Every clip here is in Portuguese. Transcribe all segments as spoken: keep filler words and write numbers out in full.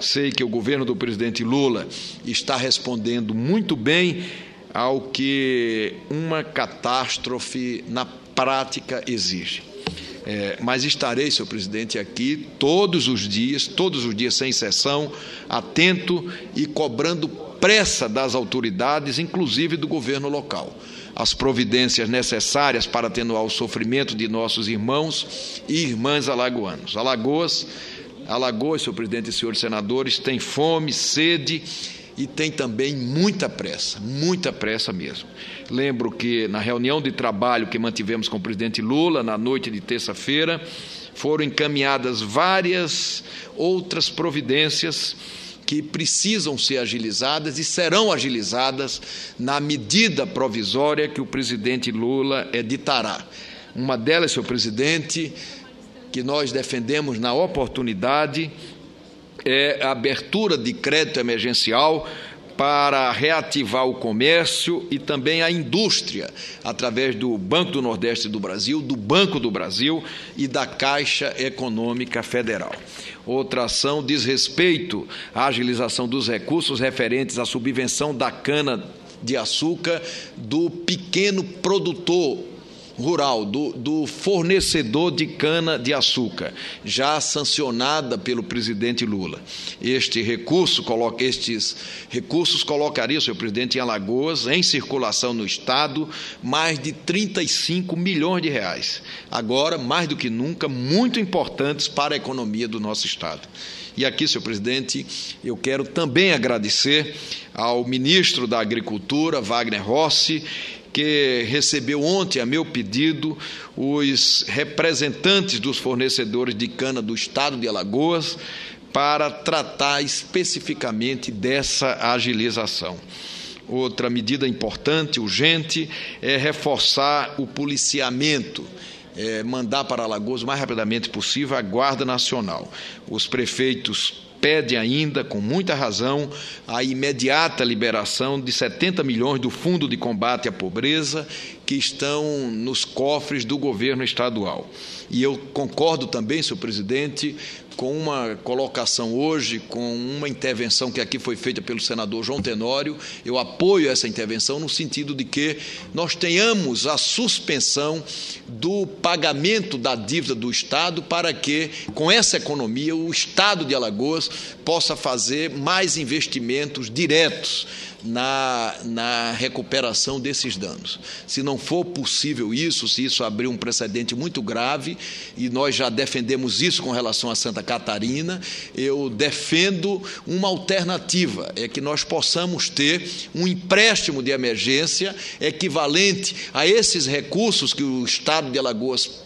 Sei que o governo do presidente Lula está respondendo muito bem ao que uma catástrofe na prática exige. É, mas estarei, senhor presidente, aqui todos os dias, todos os dias sem exceção, atento e cobrando pressa das autoridades, inclusive do governo local, as providências necessárias para atenuar o sofrimento de nossos irmãos e irmãs alagoanos. Alagoas, Alagoas, senhor presidente e senhores senadores, tem fome, sede e tem também muita pressa, muita pressa mesmo. Lembro que na reunião de trabalho que mantivemos com o presidente Lula, na noite de terça-feira, foram encaminhadas várias outras providências que precisam ser agilizadas e serão agilizadas na medida provisória que o presidente Lula editará. Uma delas, senhor presidente, que nós defendemos na oportunidade, é a abertura de crédito emergencial para reativar o comércio e também a indústria, através do Banco do Nordeste do Brasil, do Banco do Brasil e da Caixa Econômica Federal. Outra ação diz respeito à agilização dos recursos referentes à subvenção da cana-de-açúcar do pequeno produtor rural, do, do fornecedor de cana-de-açúcar, já sancionada pelo presidente Lula. Este recurso, coloca, estes recursos colocariam, senhor presidente, em Alagoas, em circulação no Estado, mais de trinta e cinco milhões de reais. Agora, mais do que nunca, muito importantes para a economia do nosso Estado. E aqui, senhor presidente, eu quero também agradecer ao ministro da Agricultura, Wagner Rossi, que recebeu ontem, a meu pedido, os representantes dos fornecedores de cana do Estado de Alagoas para tratar especificamente dessa agilização. Outra medida importante, urgente, é reforçar o policiamento, é, mandar para Alagoas o mais rapidamente possível a Guarda Nacional. Os prefeitos pede ainda, com muita razão, a imediata liberação de setenta milhões do Fundo de Combate à Pobreza que estão nos cofres do governo estadual. E eu concordo também, senhor presidente, com uma colocação hoje, com uma intervenção que aqui foi feita pelo senador João Tenório. Eu apoio essa intervenção no sentido de que nós tenhamos a suspensão do pagamento da dívida do Estado para que, com essa economia, o Estado de Alagoas possa fazer mais investimentos diretos na, na recuperação desses danos. Se não for possível isso, se isso abrir um precedente muito grave, e nós já defendemos isso com relação a Santa Catarina, eu defendo uma alternativa, é que nós possamos ter um empréstimo de emergência equivalente a esses recursos que o Estado de Alagoas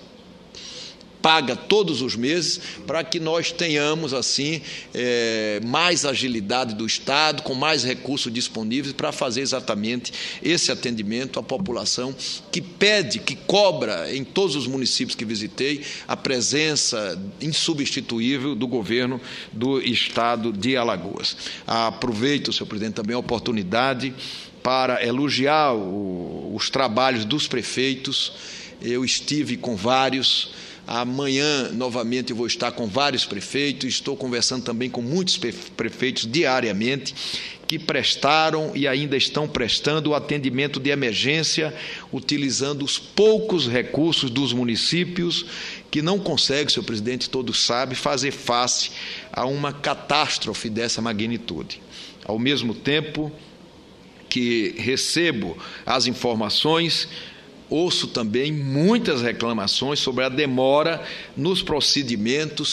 paga todos os meses, para que nós tenhamos, assim, é, mais agilidade do Estado, com mais recursos disponíveis para fazer exatamente esse atendimento à população que pede, que cobra em todos os municípios que visitei, a presença insubstituível do governo do Estado de Alagoas. Aproveito, senhor presidente, também a oportunidade para elogiar o, os trabalhos dos prefeitos. Eu estive com vários. Amanhã, novamente, eu vou estar com vários prefeitos, estou conversando também com muitos prefeitos diariamente, que prestaram e ainda estão prestando o atendimento de emergência, utilizando os poucos recursos dos municípios, que não conseguem, senhor presidente, todos sabem, fazer face a uma catástrofe dessa magnitude. Ao mesmo tempo que recebo as informações, ouço também muitas reclamações sobre a demora nos procedimentos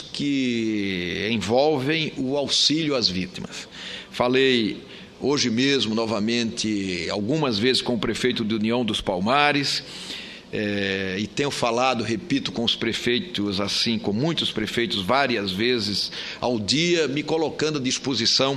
que envolvem o auxílio às vítimas. Falei hoje mesmo, novamente, algumas vezes com o prefeito de União dos Palmares, é, e tenho falado, repito, com os prefeitos, assim, com muitos prefeitos, várias vezes ao dia, me colocando à disposição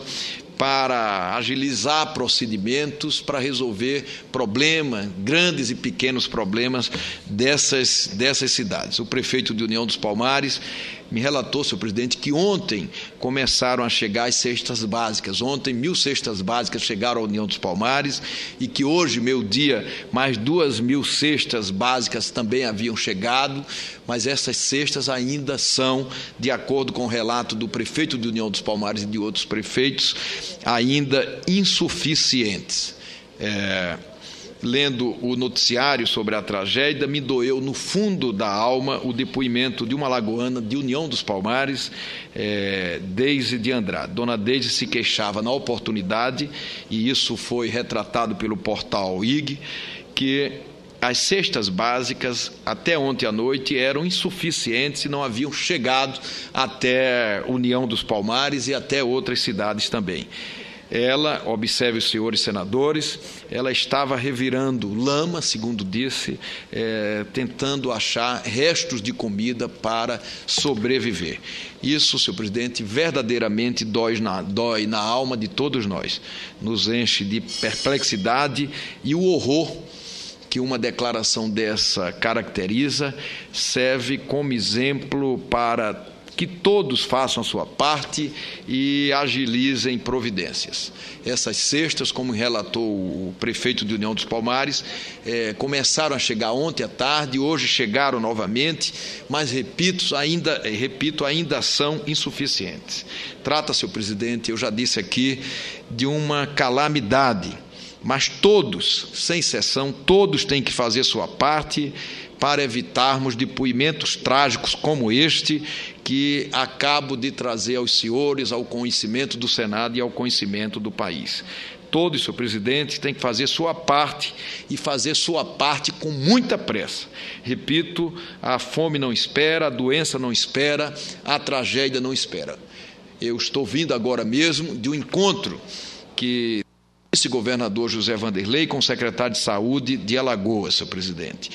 para agilizar procedimentos, para resolver problemas, grandes e pequenos problemas dessas, dessas cidades. O prefeito de União dos Palmares me relatou, senhor presidente, que ontem começaram a chegar as cestas básicas. Ontem, mil cestas básicas chegaram à União dos Palmares e que hoje, meio-dia, mais duas mil cestas básicas também haviam chegado, mas essas cestas ainda são, de acordo com o relato do prefeito de União dos Palmares e de outros prefeitos, ainda insuficientes. É... Lendo o noticiário sobre a tragédia, me doeu no fundo da alma o depoimento de uma alagoana de União dos Palmares, é, Deise de Andrade. Dona Deise se queixava na oportunidade, e isso foi retratado pelo portal I G, que as cestas básicas, até ontem à noite, eram insuficientes e não haviam chegado até União dos Palmares e até outras cidades também. Ela, observe os senhores senadores, ela estava revirando lama, segundo disse, é, tentando achar restos de comida para sobreviver. Isso, senhor presidente, verdadeiramente dói na, dói na alma de todos nós, nos enche de perplexidade e o horror que uma declaração dessa caracteriza, serve como exemplo para que todos façam a sua parte e agilizem providências. Essas cestas, como relatou o prefeito de União dos Palmares, é, começaram a chegar ontem à tarde, hoje chegaram novamente, mas, repito, ainda, repito, ainda são insuficientes. Trata, senhor presidente, eu já disse aqui, de uma calamidade, mas todos, sem exceção, todos têm que fazer sua parte para evitarmos depoimentos trágicos como este, que acabo de trazer aos senhores, ao conhecimento do Senado e ao conhecimento do país. Todos, senhor presidente, têm que fazer sua parte e fazer sua parte com muita pressa. Repito, a fome não espera, a doença não espera, a tragédia não espera. Eu estou vindo agora mesmo de um encontro que esse governador José Vanderlei com o secretário de Saúde de Alagoas, senhor presidente.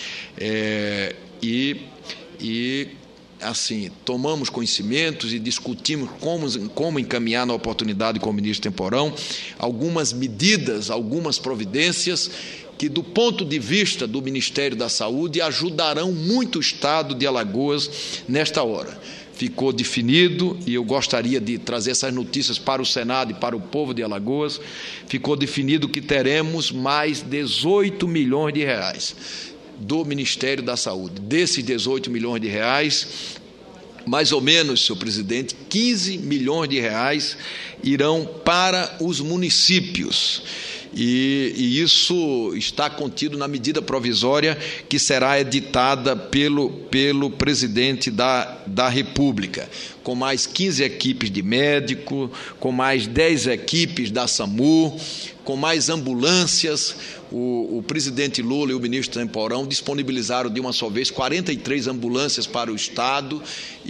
É, e, e, assim, tomamos conhecimentos e discutimos como, como encaminhar na oportunidade com o ministro Temporão algumas medidas, algumas providências que, do ponto de vista do Ministério da Saúde, ajudarão muito o Estado de Alagoas nesta hora. Ficou definido, e eu gostaria de trazer essas notícias para o Senado e para o povo de Alagoas, ficou definido que teremos mais dezoito milhões de reais do Ministério da Saúde. Desses dezoito milhões de reais, mais ou menos, senhor presidente, quinze milhões de reais irão para os municípios. E, e isso está contido na medida provisória que será editada pelo, pelo presidente da, da República, com mais quinze equipes de médico, com mais dez equipes da SAMU, com mais ambulâncias. O, o presidente Lula e o ministro Temporão disponibilizaram de uma só vez quarenta e três ambulâncias para o Estado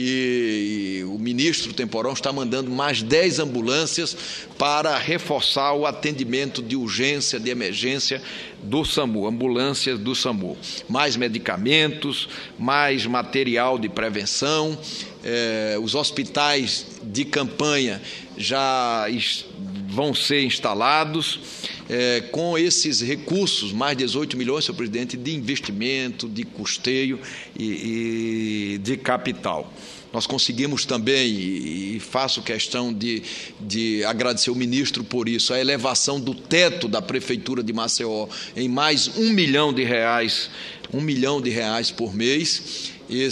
e, e o ministro Temporão está mandando mais dez ambulâncias para reforçar o atendimento de urgência, de emergência do SAMU, ambulâncias do SAMU. Mais medicamentos, mais material de prevenção, eh, os hospitais de campanha já vão ser instalados. É, com esses recursos, mais dezoito milhões, senhor presidente, de investimento, de custeio e, e de capital. Nós conseguimos também, e, e faço questão de, de agradecer o ministro por isso, a elevação do teto da Prefeitura de Maceió em mais um milhão de reais, um milhão de reais por mês.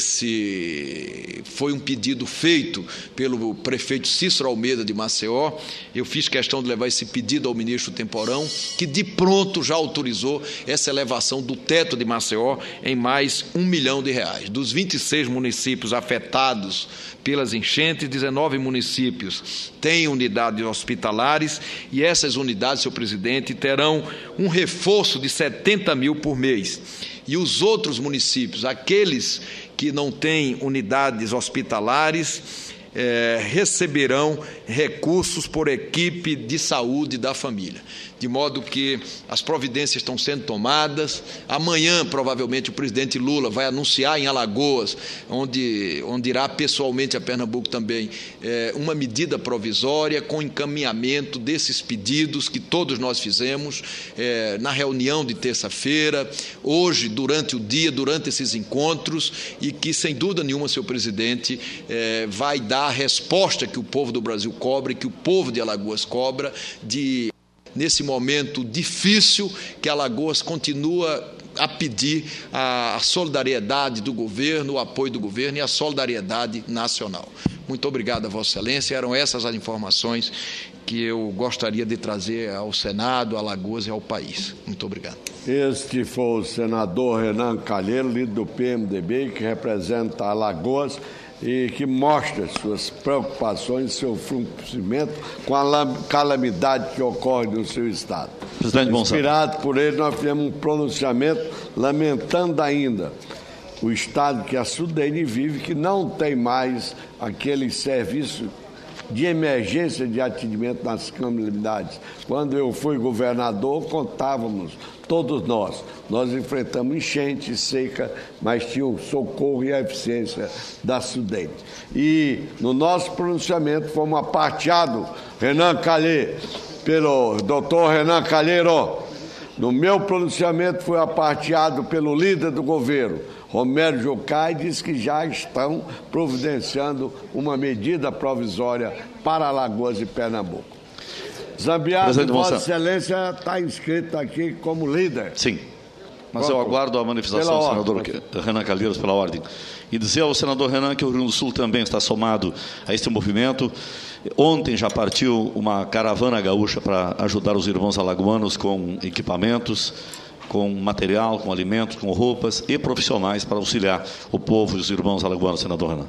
Esse foi um pedido feito pelo prefeito Cícero Almeida de Maceió. Eu fiz questão de levar esse pedido ao ministro Temporão, que de pronto já autorizou essa elevação do teto de Maceió em mais um milhão de reais. Dos vinte e seis municípios afetados pelas enchentes, dezenove municípios têm unidades hospitalares e essas unidades, senhor presidente, terão um reforço de setenta mil por mês. E os outros municípios, aqueles que não têm unidades hospitalares, é, receberão recursos por equipe de saúde da família, de modo que as providências estão sendo tomadas. Amanhã, provavelmente, o presidente Lula vai anunciar em Alagoas, onde, onde irá pessoalmente a Pernambuco também, é, uma medida provisória com encaminhamento desses pedidos que todos nós fizemos é, na reunião de terça-feira, hoje, durante o dia, durante esses encontros, e que, sem dúvida nenhuma, senhor presidente, é, vai dar a resposta que o povo do Brasil cobra e que o povo de Alagoas cobra, de, nesse momento difícil, que Alagoas continua a pedir a solidariedade do governo, o apoio do governo e a solidariedade nacional. Muito obrigado a Vossa Excelência. Eram essas as informações que eu gostaria de trazer ao Senado, a Alagoas e ao país. Muito obrigado. Este foi o senador Renan Calheiro, líder do P M D B, que representa Alagoas e que mostra suas preocupações, seu fruncimento com a calamidade que ocorre no seu estado. Presidente Inspirado por ele, nós fizemos um pronunciamento lamentando ainda o estado que a Sudene vive, que não tem mais aquele serviço de emergência de atendimento nas comunidades. Quando eu fui governador, contávamos, todos nós, nós enfrentamos enchente, seca, mas tinha o socorro e a eficiência da Sudene. E no nosso pronunciamento fomos aparteados, Renan Calheiro, pelo doutor Renan Calheiro. No meu pronunciamento foi aparteado pelo líder do governo, Romero Jucá, e diz que já estão providenciando uma medida provisória para Alagoas e Pernambuco. Zambiado, Vossa Excelência está inscrito aqui como líder. Sim, mas eu aguardo a manifestação do senador Renan Calheiros pela ordem. E dizer ao senador Renan que o Rio Grande do Sul também está somado a este movimento. Ontem já partiu uma caravana gaúcha para ajudar os irmãos alagoanos com equipamentos, com material, com alimentos, com roupas e profissionais para auxiliar o povo e os irmãos alagoanos, senador Renan.